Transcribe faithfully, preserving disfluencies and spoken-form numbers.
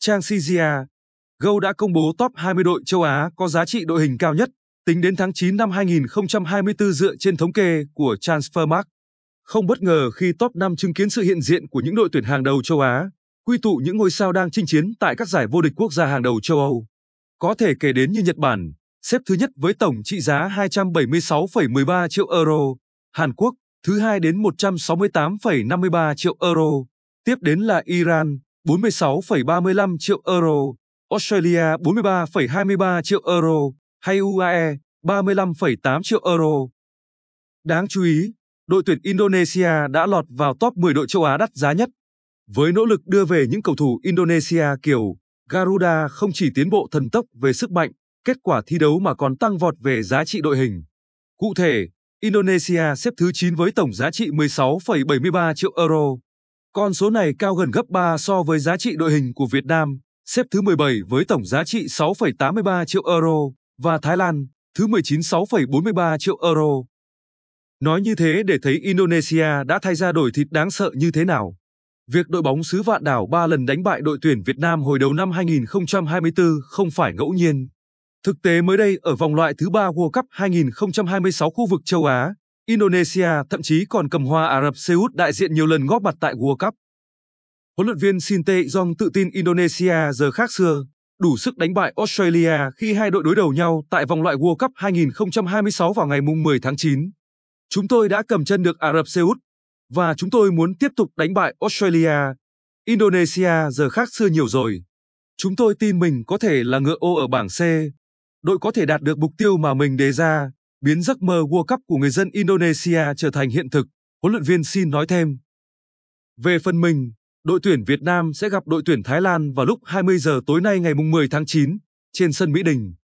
trang xê giê a, Go đã công bố top hai mươi đội châu Á có giá trị đội hình cao nhất, tính đến tháng chín năm hai nghìn không trăm hai mươi tư dựa trên thống kê của Transfermarkt. Không bất ngờ khi top năm chứng kiến sự hiện diện của những đội tuyển hàng đầu châu Á, quy tụ những ngôi sao đang chinh chiến tại các giải vô địch quốc gia hàng đầu châu Âu. Có thể kể đến như Nhật Bản, xếp thứ nhất với tổng trị giá hai trăm bảy mươi sáu phẩy mười ba triệu euro, Hàn Quốc, thứ hai đến một trăm sáu mươi tám phẩy năm mươi ba triệu euro, tiếp đến là Iran, bốn mươi sáu phẩy ba mươi lăm triệu euro, Australia bốn mươi ba phẩy hai mươi ba triệu euro, hay u a e ba mươi lăm phẩy tám triệu euro. Đáng chú ý, đội tuyển Indonesia đã lọt vào top mười đội châu Á đắt giá nhất. Với nỗ lực đưa về những cầu thủ Indonesia kiểu Garuda không chỉ tiến bộ thần tốc về sức mạnh, kết quả thi đấu mà còn tăng vọt về giá trị đội hình. Cụ thể, Indonesia xếp thứ chín với tổng giá trị mười sáu phẩy bảy mươi ba triệu euro. Con số này cao gần gấp ba so với giá trị đội hình của Việt Nam, xếp thứ mười bảy với tổng giá trị sáu phẩy tám mươi ba triệu euro, và Thái Lan, thứ mười chín sáu phẩy bốn mươi ba triệu euro. Nói như thế để thấy Indonesia đã thay ra đổi thịt đáng sợ như thế nào. Việc đội bóng xứ Vạn Đảo ba lần đánh bại đội tuyển Việt Nam hồi đầu năm hai nghìn không trăm hai mươi tư không phải ngẫu nhiên. Thực tế mới đây ở vòng loại thứ ba World Cup hai nghìn không trăm hai mươi sáu khu vực châu Á, Indonesia thậm chí còn cầm hoa Ả Rập Xê Út đại diện nhiều lần góp mặt tại World Cup. Huấn luyện viên Shin Tae-yong tự tin Indonesia giờ khác xưa, đủ sức đánh bại Australia khi hai đội đối đầu nhau tại vòng loại World Cup hai nghìn không trăm hai mươi sáu vào ngày mười tháng chín. Chúng tôi đã cầm chân được Ả Rập Xê Út, và chúng tôi muốn tiếp tục đánh bại Australia. Indonesia giờ khác xưa nhiều rồi. Chúng tôi tin mình có thể là ngựa ô ở bảng C. Đội có thể đạt được mục tiêu mà mình đề ra, biến giấc mơ World Cup của người dân Indonesia trở thành hiện thực, huấn luyện viên Shin nói thêm. Về phần mình, đội tuyển Việt Nam sẽ gặp đội tuyển Thái Lan vào lúc hai mươi giờ tối nay ngày mười tháng chín, trên sân Mỹ Đình.